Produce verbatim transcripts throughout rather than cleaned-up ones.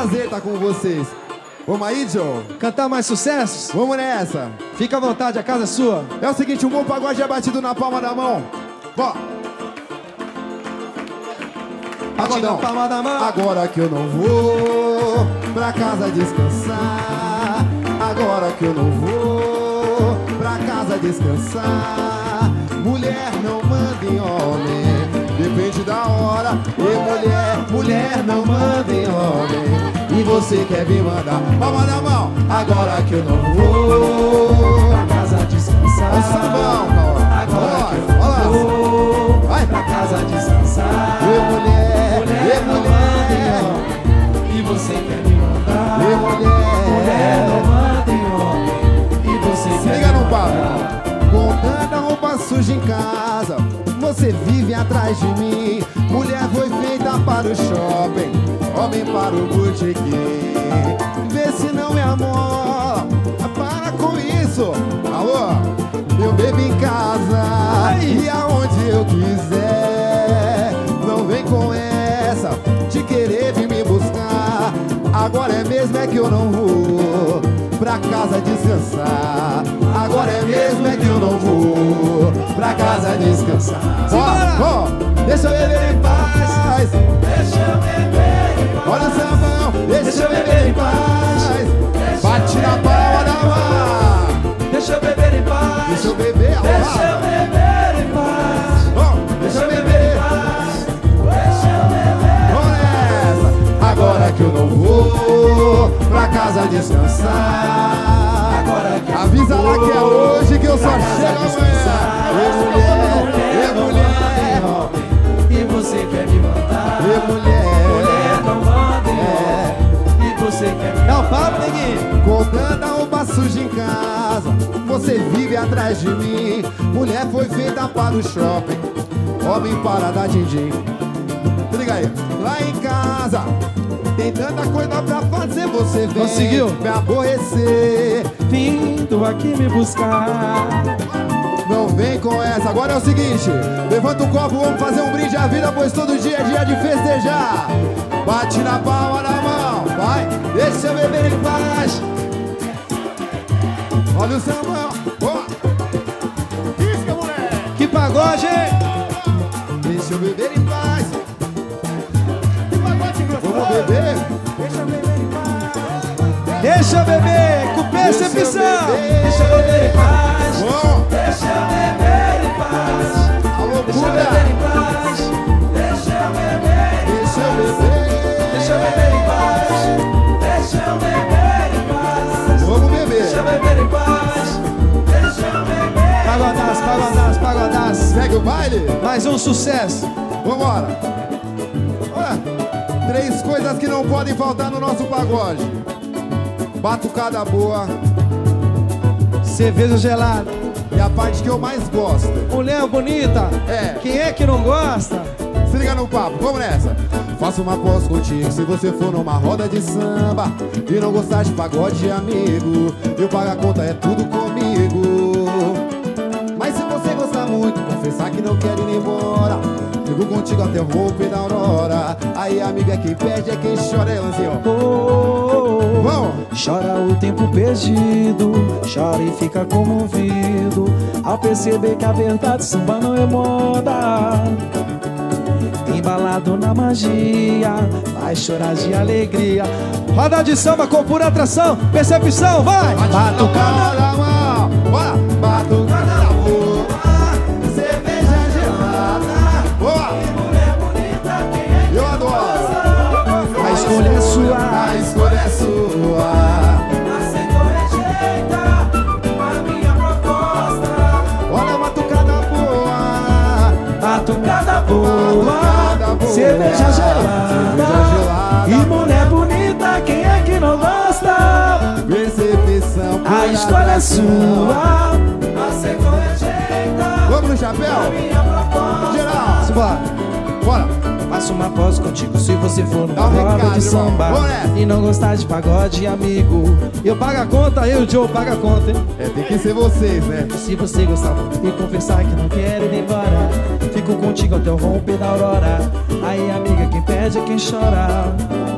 prazer estar com vocês. Vamos aí, Joe? Cantar mais sucessos? Vamos nessa. Fica à vontade, a casa é sua. É o seguinte, o bom pagode é batido na palma da mão. Bom. Pagodão. Palma da mão. Agora que eu não vou pra casa descansar. Agora que eu não vou pra casa descansar. Mulher não manda em homem, depende da hora. E mulher, mulher não manda em homem. E você quer me mandar palma na mão. Agora que eu não vou pra casa descansar. Ó, sambão, agora que eu não vou vai pra casa descansar. E mulher, mulher e não mulher, manda em homem. E você quer me mandar. E mulher, mulher não manda em homem. E você se quer liga me no mandar. papo. Com tanta roupa suja em casa, você vive atrás de mim. Mulher foi feita para o shopping, homem para o botequim. Vê se não me amor, para com isso. Alô, eu bebo em casa e aonde eu quiser. Não vem com essa de querer vir me buscar. Agora é mesmo é que eu não vou pra casa descansar. Agora é mesmo é que eu não vou pra casa descansar. Ó, ó, deixa eu beber em paz. Deixa eu beber em paz. Olha o sambão, deixa eu beber em paz. Bate na palma da mão. Deixa eu beber em paz. Deixa eu beber, Deixa eu beber em paz. ó, deixa eu beber. Deixa eu beber. Vamos nessa. Agora que eu não vou pra casa descansar. Agora que eu Avisa lá que é hoje que eu só chego descansar. amanhã. E mulher, e mulher, e você quer me mandar. e mulher, Mulher não manda em homem. E você quer me. Dá o papo, neguinho. com tanta roupa suja em casa, você vive atrás de mim. Mulher foi feita para o shopping, homem para dar din-din. Se liga aí, lá em casa tem tanta coisa pra fazer, você vem Conseguiu? me aborrecer. Vindo aqui me buscar. Não vem com essa. Agora é o seguinte, levanta o copo, vamos fazer um brinde à vida, pois todo dia é dia de festejar. Bate na palma da mão, vai, deixa eu beber em paz. Olha o sambão, ó. Pisca, moleque. Que pagode, hein? Deixa eu beber em paz. Que pagode gostoso. Vamos beber? Deixa eu beber em paz. Deixa eu beber com percepção. Deixa eu beber. em paz. Bom, Deixa eu beber em paz. a Deixa eu loucura. beber em paz. Deixa eu beber. Deixa eu beber. Deixa eu beber em paz. Deixa eu beber em paz. Vamos Deixa eu beber. beber em paz. Deixa eu beber. Pagodás, pagodás, pagodás. Segue o baile. Mais um sucesso. Vambora! Olha, três coisas que não podem faltar no nosso pagode: batucada boa Cerveja gelada. e a parte que eu mais gosto. Mulher bonita. É. Quem é que não gosta? Se liga no papo, vamos nessa. Faço uma pós contigo se você for numa roda de samba e não gostar de pagode, amigo. Eu pago a conta, é tudo comigo. Mas se você gostar muito, confessar que não quer ir embora, fico contigo até o romper da aurora. Aí, amigo, é quem perde, é quem chora, é Lanzinho. Oh, oh, oh. Vamos! Chora o tempo perdido, chora e fica comovido ao perceber que a verdade samba não é moda. Embalado na magia, vai chorar de alegria. Roda de samba com pura atração, percepção, vai! Batucada na mão, bora! Batucada na boa, cerveja gelada. Boa! Mulher bonita, quem é que Eu adoro! A escolha é sua. A escolha é sua. Aceitou, rejeita a minha proposta. Olha a batucada boa, Batucada boa, Batucada boa. cerveja gelada. Cerveja gelada. E mulher bonita, quem é que não gosta? percepção. A escolha é sua. Aceitou, rejeita Vamos no chapéu? a minha proposta. Geral! Simbora. Bora! Faço uma pós contigo se você for Dá numa um roda recado, de irmão. samba Vamos nessa. e não gostar de pagode, amigo. Eu pago a conta, eu e o Joe paga a conta, hein? É, tem que ser vocês, né? Se você gostar e confessar que não quer ir embora, fico contigo até o romper da aurora. Aí, amiga, quem perde é quem chora.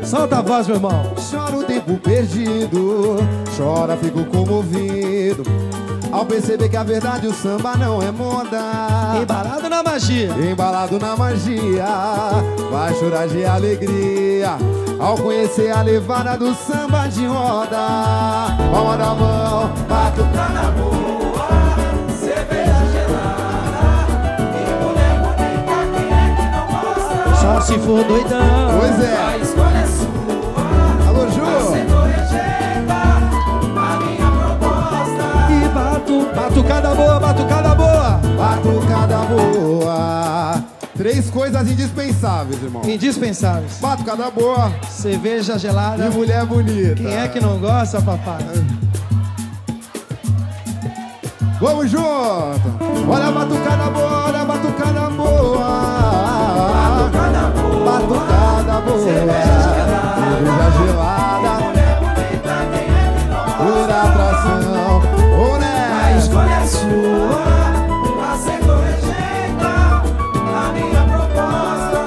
Solta a voz, meu irmão. Choro o tempo perdido, chora, fico comovido ao perceber que a verdade o samba não é moda. Embalado na magia. Embalado na magia, vai chorar de alegria ao conhecer a levada do samba de roda. Palma da mão, batucada na boa, cerveja gelada e mulher bonita, quem é que não gosta? Só se for doidão. Pois é. A escolha é sua. Alô, Ju. Aceitou, rejeita a minha proposta. E batu, batucada boa, batucada boa. Batucada boa. Três coisas indispensáveis, irmão. Indispensáveis. Batucada boa Cerveja gelada. e mulher bonita. Quem é que não gosta, papai? Vamos junto! Olha a batucada boa, olha a batucada boa. Batucada boa. Batucada boa. Cerveja gelada. Cerveja gelada. Mulher bonita, quem é que não Por gosta? atração. Ô, A né? escolha é sua. Aceitou, rejeita a minha proposta.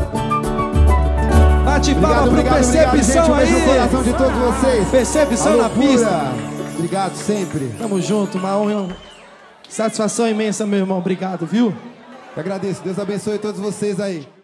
Bate Obrigado, palma pro obrigado, obrigado, gente. Percepção Um beijo no aí. coração de todos vocês. Percepção A na loucura. pista. Obrigado sempre. Tamo junto, uma honra. Satisfação imensa, meu irmão. Obrigado, viu? Eu agradeço. Deus abençoe todos vocês aí.